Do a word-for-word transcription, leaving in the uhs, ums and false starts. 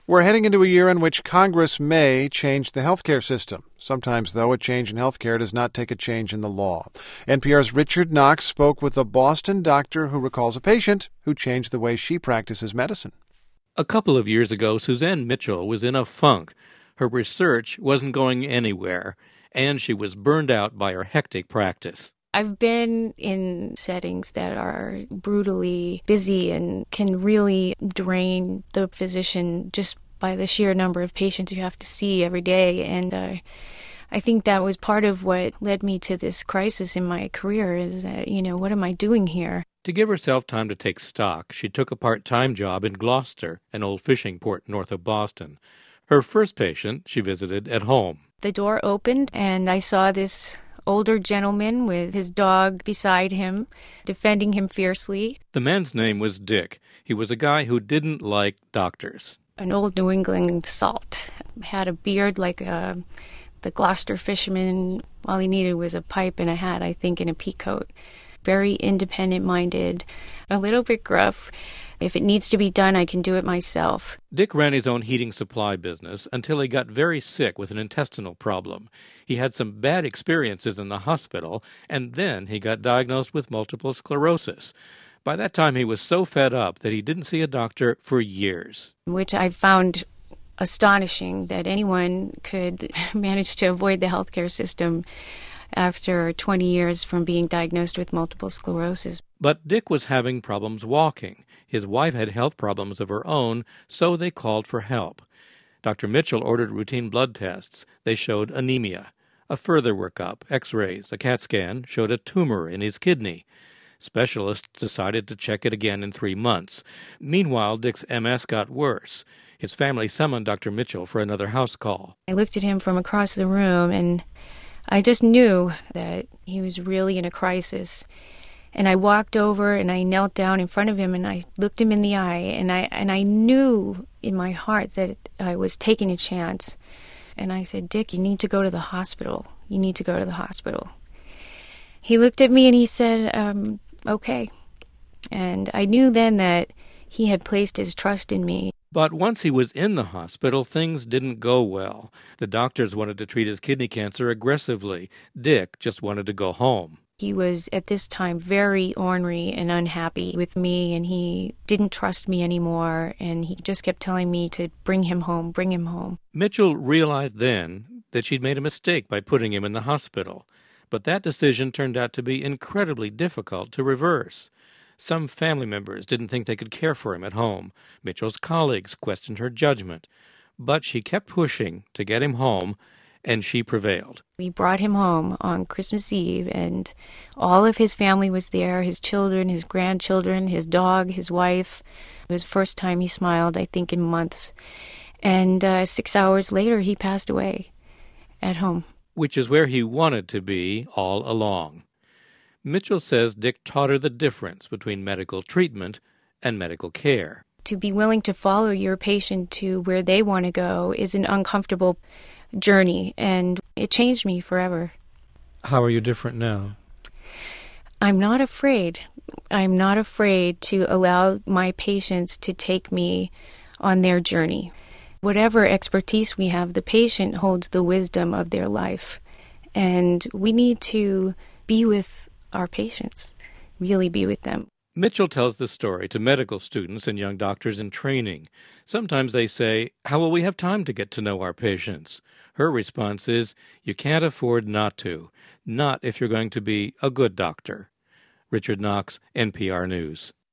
We're heading into a year in which Congress may change the healthcare system. Sometimes, though, a change in healthcare does not take a change in the law. N P R's Richard Knox spoke with a Boston doctor who recalls a patient who changed the way she practices medicine. A couple of years ago, Suzanne Mitchell was in a funk. Her research wasn't going anywhere, and she was burned out by her hectic practice. I've been in settings that are brutally busy and can really drain the physician just by the sheer number of patients you have to see every day. And uh, I think that was part of what led me to this crisis in my career is, that, you know, what am I doing here? To give herself time to take stock, she took a part-time job in Gloucester, an old fishing port north of Boston. Her first patient she visited at home. The door opened, and I saw this older gentleman with his dog beside him, defending him fiercely. The man's name was Dick. He was a guy who didn't like doctors. An old New England salt. Had a beard like a, the Gloucester fisherman. All he needed was a pipe and a hat, I think, and a pea coat. Very independent-minded, a little bit gruff. If it needs to be done, I can do it myself. Dick ran his own heating supply business until he got very sick with an intestinal problem. He had some bad experiences in the hospital, and then he got diagnosed with multiple sclerosis. By that time, he was so fed up that he didn't see a doctor for years. Which I found astonishing that anyone could manage to avoid the healthcare system after twenty years from being diagnosed with multiple sclerosis. But Dick was having problems walking. His wife had health problems of her own, so they called for help. Doctor Mitchell ordered routine blood tests. They showed anemia. A further workup, x-rays, a CAT scan, showed a tumor in his kidney. Specialists decided to check it again in three months. Meanwhile, Dick's M S got worse. His family summoned Doctor Mitchell for another house call. I looked at him from across the room, and I just knew that he was really in a crisis. And I walked over and I knelt down in front of him and I looked him in the eye, and I and I knew in my heart that I was taking a chance. And I said, "Dick, you need to go to the hospital. You need to go to the hospital." He looked at me and he said, um, okay. And I knew then that he had placed his trust in me. But once he was in the hospital, things didn't go well. The doctors wanted to treat his kidney cancer aggressively. Dick just wanted to go home. He was, at this time, very ornery and unhappy with me, and he didn't trust me anymore, and he just kept telling me to bring him home, bring him home. Mitchell realized then that she'd made a mistake by putting him in the hospital. But that decision turned out to be incredibly difficult to reverse. Some family members didn't think they could care for him at home. Mitchell's colleagues questioned her judgment. But she kept pushing to get him home, and she prevailed. We brought him home on Christmas Eve, and all of his family was there, his children, his grandchildren, his dog, his wife. It was the first time he smiled, I think, in months. And uh, six hours later, he passed away at home. Which is where he wanted to be all along. Mitchell says Dick taught her the difference between medical treatment and medical care. To be willing to follow your patient to where they want to go is an uncomfortable journey, and it changed me forever. How are you different now? I'm not afraid. I'm not afraid to allow my patients to take me on their journey. Whatever expertise we have, the patient holds the wisdom of their life, and we need to be with our patients, really be with them. Mitchell tells the story to medical students and young doctors in training. Sometimes they say, "How will we have time to get to know our patients?" Her response is, "You can't afford not to, not if you're going to be a good doctor." Richard Knox, N P R News.